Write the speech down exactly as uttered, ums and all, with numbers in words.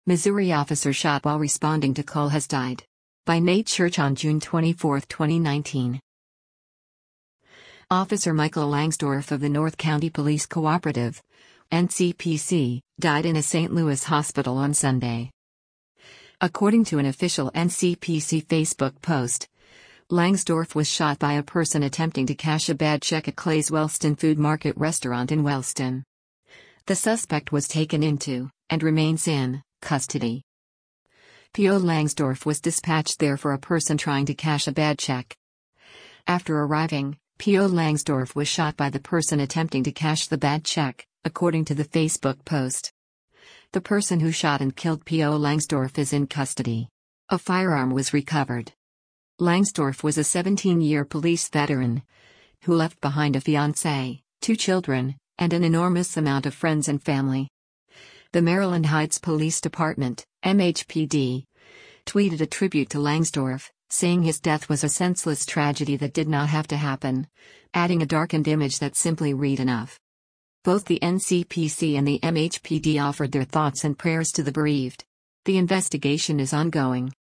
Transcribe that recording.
Missouri officer shot while responding to call has died. By Nate Church on June twenty-fourth, twenty nineteen. Officer Michael Langsdorf of the North County Police Cooperative, N C P C, died in a Saint Louis hospital on Sunday. According to an official N C P C Facebook post, Langsdorf was shot by a person attempting to cash a bad check at Clay's Wellston Food Market restaurant in Wellston. The suspect was taken into, and remains in, custody. P O Langsdorf was dispatched there for a person trying to cash a bad check. After arriving, P O Langsdorf was shot by the person attempting to cash the bad check, according to the Facebook post. The person who shot and killed P O Langsdorf is in custody. A firearm was recovered. Langsdorf was a seventeen-year police veteran who left behind a fiancée, two children, and an enormous amount of friends and family. The Maryland Heights Police Department, M H P D, tweeted a tribute to Langsdorf, saying his death was a senseless tragedy that did not have to happen, adding a darkened image that simply read enough. Both the N C P C and the M H P D offered their thoughts and prayers to the bereaved. The investigation is ongoing.